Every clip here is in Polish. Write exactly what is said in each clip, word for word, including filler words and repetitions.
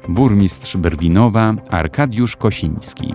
burmistrz Brwinowa Arkadiusz Kosiński.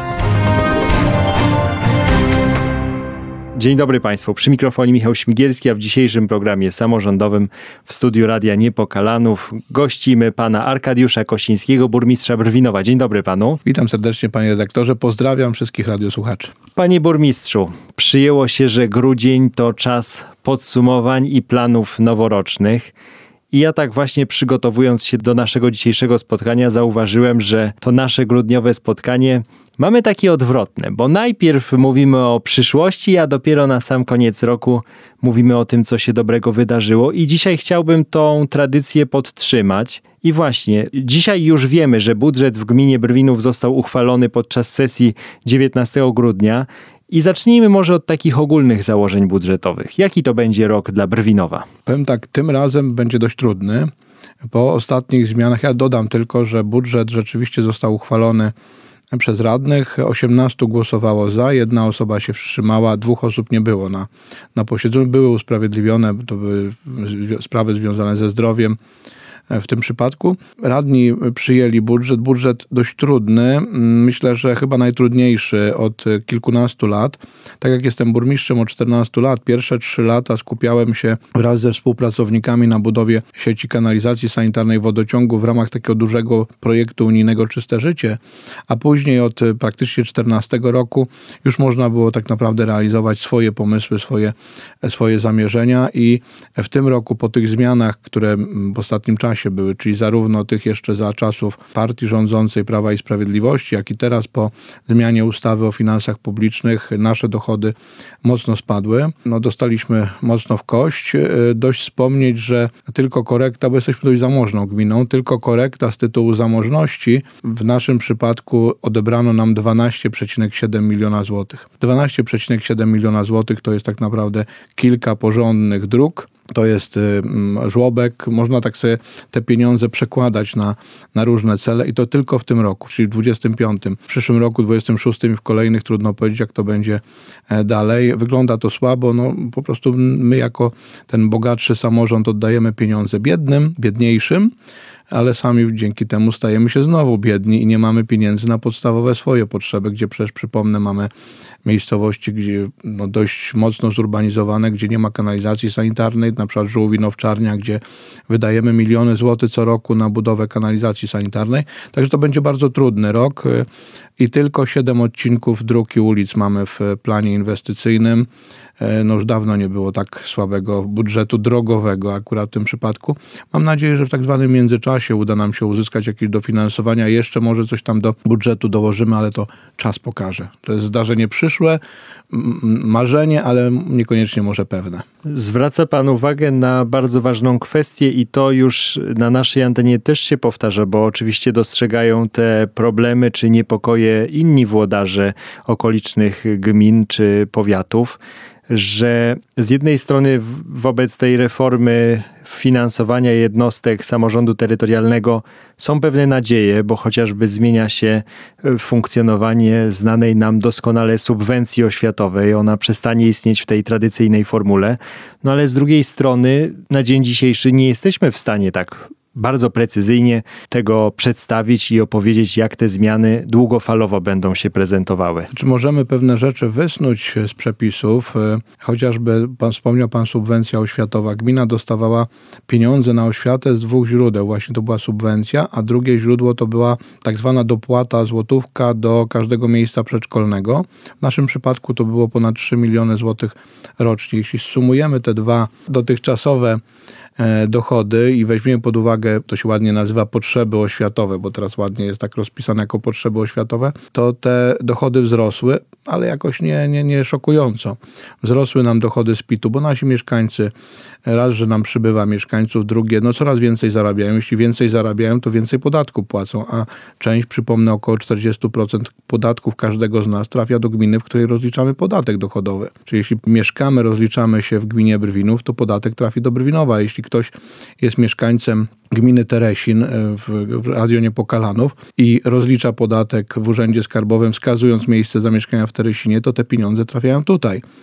Dzień dobry Państwu, przy mikrofonie Michał Śmigielski, a w dzisiejszym programie samorządowym w studiu Radia Niepokalanów gościmy pana Arkadiusza Kosińskiego, burmistrza Brwinowa. Dzień dobry panu. Witam serdecznie panie redaktorze, pozdrawiam wszystkich radiosłuchaczy. Panie burmistrzu, przyjęło się, że grudzień to czas podsumowań i planów noworocznych. I ja tak właśnie przygotowując się do naszego dzisiejszego spotkania zauważyłem, że to nasze grudniowe spotkanie mamy takie odwrotne, bo najpierw mówimy o przyszłości, a dopiero na sam koniec roku mówimy o tym, co się dobrego wydarzyło. I dzisiaj chciałbym tą tradycję podtrzymać. I właśnie, dzisiaj już wiemy, że budżet w gminie Brwinów został uchwalony podczas sesji dziewiętnastego grudnia. I zacznijmy może od takich ogólnych założeń budżetowych. Jaki to będzie rok dla Brwinowa? Powiem tak, tym razem będzie dość trudny. Po ostatnich zmianach, ja dodam tylko, że budżet rzeczywiście został uchwalony przez radnych. osiemnastu głosowało za, jedna osoba się wstrzymała, dwóch osób nie było na, na posiedzeniu. Były usprawiedliwione, to były sprawy związane ze zdrowiem. W tym przypadku radni przyjęli budżet, budżet dość trudny, myślę, że chyba najtrudniejszy od kilkunastu lat. Tak jak jestem burmistrzem od czternastu lat, pierwsze trzy lata skupiałem się wraz ze współpracownikami na budowie sieci kanalizacji sanitarnej wodociągu w ramach takiego dużego projektu unijnego Czyste Życie, a później od praktycznie czternastego roku już można było tak naprawdę realizować swoje pomysły, swoje, swoje zamierzenia i w tym roku po tych zmianach, które w ostatnim czasie były, czyli zarówno tych jeszcze za czasów partii rządzącej Prawa i Sprawiedliwości, jak i teraz po zmianie ustawy o finansach publicznych nasze dochody mocno spadły. No, dostaliśmy mocno w kość. Dość wspomnieć, że tylko korekta, bo jesteśmy dość zamożną gminą, tylko korekta z tytułu zamożności w naszym przypadku odebrano nam dwanaście przecinek siedem miliona złotych. dwanaście przecinek siedem miliona złotych to jest tak naprawdę kilka porządnych dróg. To jest y, żłobek, można tak sobie te pieniądze przekładać na, na różne cele i to tylko w tym roku, czyli w dwudziestym piątym. W przyszłym roku, dwudziestym szóstym i w kolejnych trudno powiedzieć, jak to będzie dalej. Wygląda to słabo, no po prostu my jako ten bogatszy samorząd oddajemy pieniądze biednym, biedniejszym, ale sami dzięki temu stajemy się znowu biedni i nie mamy pieniędzy na podstawowe swoje potrzeby, gdzie przecież przypomnę mamy miejscowości, gdzie no dość mocno zurbanizowane, gdzie nie ma kanalizacji sanitarnej, na przykład Żółwin-Owczarnia, gdzie wydajemy miliony złotych co roku na budowę kanalizacji sanitarnej. Także to będzie bardzo trudny rok i tylko siedem odcinków dróg i ulic mamy w planie inwestycyjnym. No już dawno nie było tak słabego budżetu drogowego akurat w tym przypadku. Mam nadzieję, że w tak zwanym międzyczasie uda nam się uzyskać jakieś dofinansowania. Jeszcze może coś tam do budżetu dołożymy, ale to czas pokaże. To jest zdarzenie przyszłe, marzenie, ale niekoniecznie może pewne. Zwraca pan uwagę na bardzo ważną kwestię i to już na naszej antenie też się powtarza, bo oczywiście dostrzegają te problemy czy niepokoje inni włodarze okolicznych gmin czy powiatów, że z jednej strony wobec tej reformy finansowania jednostek samorządu terytorialnego są pewne nadzieje, bo chociażby zmienia się funkcjonowanie znanej nam doskonale subwencji oświatowej. Ona przestanie istnieć w tej tradycyjnej formule. No ale z drugiej strony na dzień dzisiejszy nie jesteśmy w stanie tak bardzo precyzyjnie tego przedstawić i opowiedzieć, jak te zmiany długofalowo będą się prezentowały. Czy możemy pewne rzeczy wysnuć z przepisów? Chociażby pan wspomniał pan subwencja oświatowa. Gmina dostawała pieniądze na oświatę z dwóch źródeł. Właśnie to była subwencja, a drugie źródło to była tak zwana dopłata złotówka do każdego miejsca przedszkolnego. W naszym przypadku to było ponad trzy miliony złotych rocznie. Jeśli sumujemy te dwa dotychczasowe dochody i weźmiemy pod uwagę, to się ładnie nazywa potrzeby oświatowe, bo teraz ładnie jest tak rozpisane jako potrzeby oświatowe, to te dochody wzrosły, ale jakoś nie, nie, nie szokująco. Wzrosły nam dochody z pitu, bo nasi mieszkańcy, raz, że nam przybywa mieszkańców, drugie, no coraz więcej zarabiają. Jeśli więcej zarabiają, to więcej podatku płacą, a część, przypomnę, około czterdzieści procent podatków każdego z nas trafia do gminy, w której rozliczamy podatek dochodowy. Czyli jeśli mieszkamy, rozliczamy się w gminie Brwinów, to podatek trafi do Brwinowa. Jeśli ktoś jest mieszkańcem gminy Teresin w Radio Niepokalanów i rozlicza podatek w Urzędzie Skarbowym, wskazując miejsce zamieszkania w Teresinie, to te pieniądze trafiają tutaj.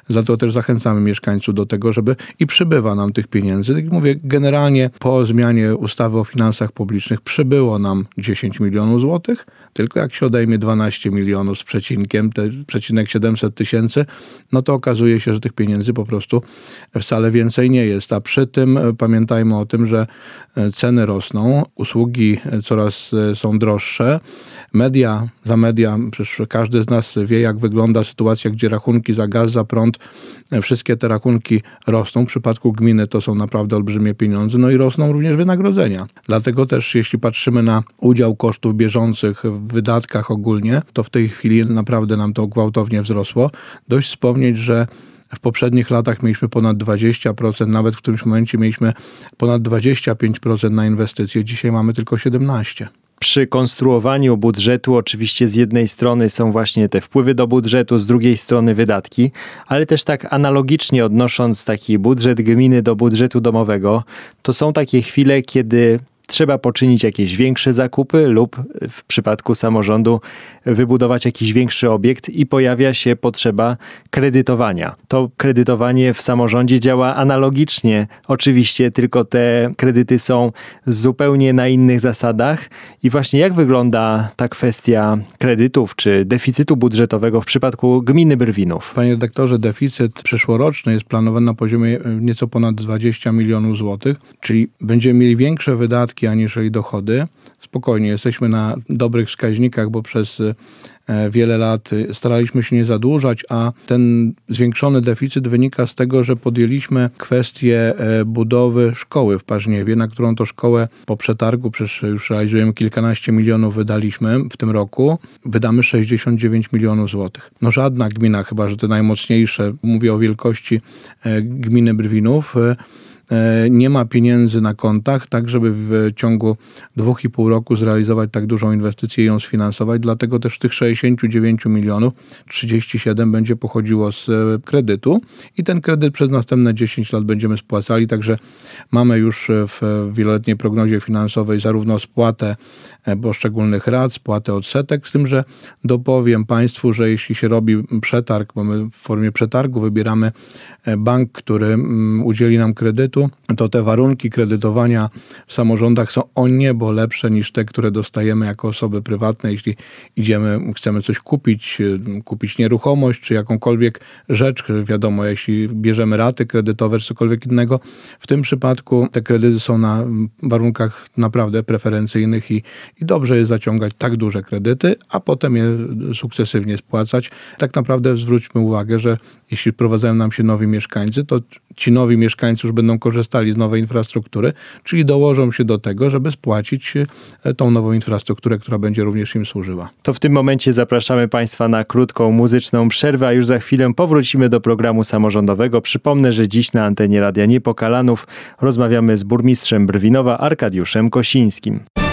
Dlatego też zachęcamy mieszkańców do tego, żeby i przybywa nam tych pieniędzy. Tak jak mówię, generalnie po zmianie ustawy o finansach publicznych przybyło nam dziesięć milionów złotych, tylko jak się odejmie dwanaście milionów z przecinkiem, te przecinek siedemset tysięcy, no to okazuje się, że tych pieniędzy po prostu wcale więcej nie jest. A przy tym pamiętajmy o tym, że ceny rosną, usługi coraz są droższe, media, za media, przecież każdy z nas wie, jak wygląda sytuacja, gdzie rachunki za gaz, za prąd, wszystkie te rachunki rosną. W przypadku gminy to są naprawdę olbrzymie pieniądze, no i rosną również wynagrodzenia. Dlatego też, jeśli patrzymy na udział kosztów bieżących w wydatkach ogólnie, to w tej chwili naprawdę nam to gwałtownie wzrosło. Dość wspomnieć, że w poprzednich latach mieliśmy ponad dwadzieścia procent, nawet w którymś momencie mieliśmy ponad dwadzieścia pięć procent na inwestycje. Dzisiaj mamy tylko siedemnaście procent. Przy konstruowaniu budżetu oczywiście z jednej strony są właśnie te wpływy do budżetu, z drugiej strony wydatki, ale też tak analogicznie odnosząc taki budżet gminy do budżetu domowego, to są takie chwile, kiedy trzeba poczynić jakieś większe zakupy lub w przypadku samorządu wybudować jakiś większy obiekt i pojawia się potrzeba kredytowania. To kredytowanie w samorządzie działa analogicznie. Oczywiście tylko te kredyty są zupełnie na innych zasadach. I właśnie jak wygląda ta kwestia kredytów czy deficytu budżetowego w przypadku gminy Brwinów? Panie redaktorze, deficyt przyszłoroczny jest planowany na poziomie nieco ponad dwadzieścia milionów złotych, czyli będziemy mieli większe wydatki aniżeli dochody. Spokojnie, jesteśmy na dobrych wskaźnikach, bo przez wiele lat staraliśmy się nie zadłużać, a ten zwiększony deficyt wynika z tego, że podjęliśmy kwestię budowy szkoły w Parzniewie, na którą to szkołę po przetargu, przecież już realizujemy kilkanaście milionów, wydaliśmy w tym roku, wydamy sześćdziesiąt dziewięć milionów złotych. No żadna gmina, chyba że te najmocniejsze, mówię o wielkości gminy Brwinów, nie ma pieniędzy na kontach, tak żeby w ciągu dwóch i pół roku zrealizować tak dużą inwestycję i ją sfinansować. Dlatego też tych sześćdziesiąt dziewięć milionów, trzydzieści siedem będzie pochodziło z kredytu i ten kredyt przez następne dziesięć lat będziemy spłacali. Także mamy już w wieloletniej prognozie finansowej zarówno spłatę poszczególnych rat, spłatę odsetek, z tym, że dopowiem Państwu, że jeśli się robi przetarg, bo my w formie przetargu wybieramy bank, który udzieli nam kredytu, to te warunki kredytowania w samorządach są o niebo lepsze niż te, które dostajemy jako osoby prywatne. Jeśli idziemy, chcemy coś kupić, kupić nieruchomość, czy jakąkolwiek rzecz, wiadomo, jeśli bierzemy raty kredytowe, czy cokolwiek innego, w tym przypadku te kredyty są na warunkach naprawdę preferencyjnych i, i dobrze jest zaciągać tak duże kredyty, a potem je sukcesywnie spłacać. Tak naprawdę zwróćmy uwagę, że jeśli wprowadzają nam się nowi mieszkańcy, to ci nowi mieszkańcy już będą korzystali z nowej infrastruktury, czyli dołożą się do tego, żeby spłacić tą nową infrastrukturę, która będzie również im służyła. To w tym momencie zapraszamy Państwa na krótką muzyczną przerwę, a już za chwilę powrócimy do programu samorządowego. Przypomnę, że dziś na antenie Radia Niepokalanów rozmawiamy z burmistrzem Brwinowa Arkadiuszem Kosińskim.